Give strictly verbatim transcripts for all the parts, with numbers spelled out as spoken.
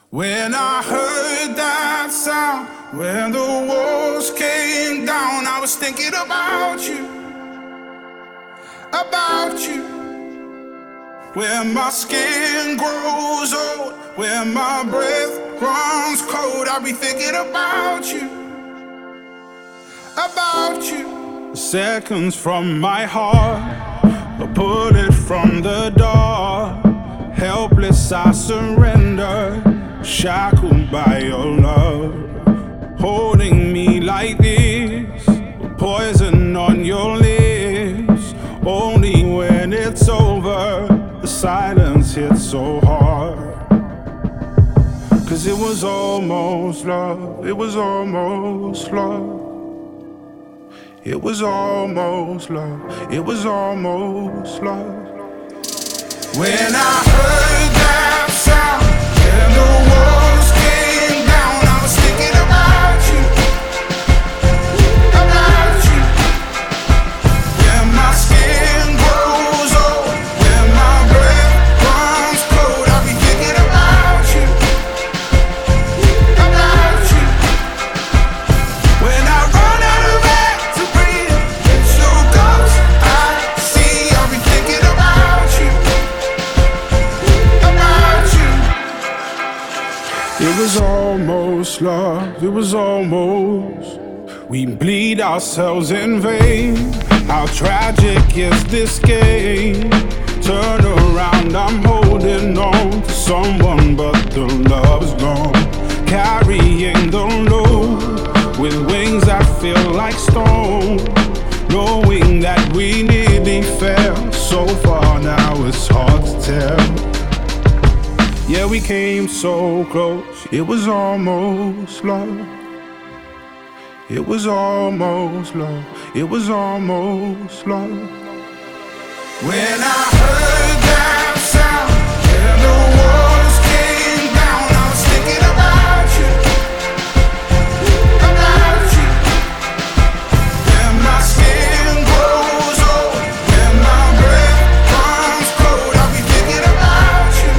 When I heard that sound, when the walls came down, I was thinking about you, about you. When my skin grows old, when my breath runs cold, I'll be thinking about you, about you. Seconds from my heart, a bullet from the dark. Helpless I surrender, shackled by your love. Holding me like this, poison on your lips. Only when it's over, the silence hits so hard. Cause it was almost love, it was almost love. It was almost love, it was almost love. When I heard that sound, when the walls came down, I was thinking about you, about you. When my skin grows old, when my breath runs cold, I'll be thinking about you, about you. When I run out of air to breathe, it's your ghost I see, I'll be thinking about you. It was almost love, it was almost. We bleed ourselves in vain. How tragic is this game? Turn around, I'm holding on to someone, but the love's gone. Carrying the load with wings that feel like stone. Knowing that we nearly fell so far, now it's hard to tell. Yeah, we came so close, it was almost love. It was almost love, it was almost love. When I heard that sound, when the walls came down, I was thinking about you, about you. When my skin grows old, when my breath runs cold, I'll be thinking about you.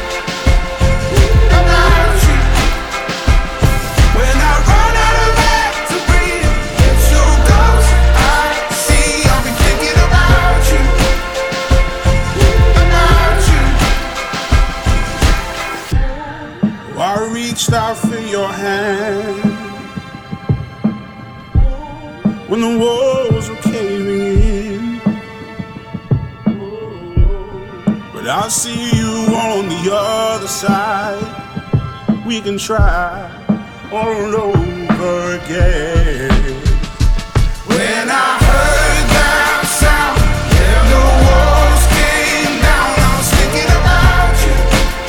I reached out for your hand when the walls were caving in, but I see you on the other side. We can try all over again. When I heard that sound, when the walls came down, I was thinking about you,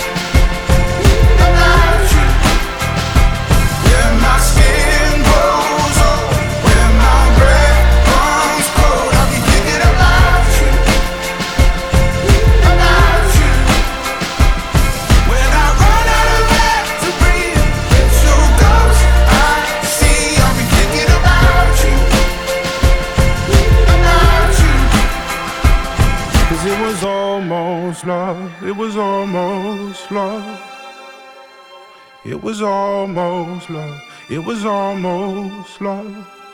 about you. When my skin grows old, when my breath runs cold, I'll be thinking about you, about you. When I run out of air to breathe, it's your ghost I see, I'll be thinking about you, about you. Cause it was almost love, it was almost love. It was almost love, it was almost love.